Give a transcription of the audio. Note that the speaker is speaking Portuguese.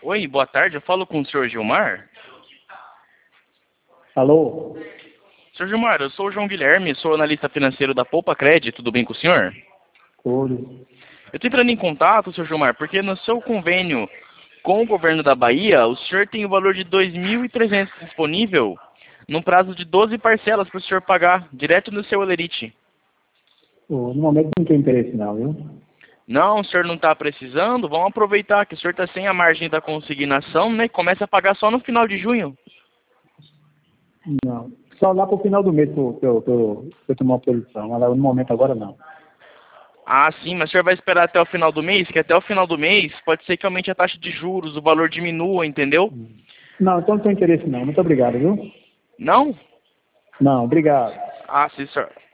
Oi, boa tarde. Eu falo com o senhor Gilmar. Alô? Senhor Gilmar, eu sou o João Guilherme, sou analista financeiro da Poupa Cred. Tudo bem com o senhor? Tudo. Eu estou entrando em contato, senhor Gilmar, porque no seu convênio com o governo da Bahia, o senhor tem o valor de R$ 2.300 disponível, num prazo de 12 parcelas para o senhor pagar, direto no seu Elerite. No momento não tem interesse não, viu? Não, o senhor não está precisando? Vamos aproveitar que o senhor está sem a margem da consignação, né? Começa a pagar só no final de junho. Não. Só lá pro final do mês que eu tomar uma posição. Mas no momento agora não. Ah, sim, mas o senhor vai esperar até o final do mês? Que até o final do mês pode ser que aumente a taxa de juros, o valor diminua, entendeu? Não, então não tem interesse não. Muito obrigado, viu? Não? Não, obrigado. Ah, sim, senhor.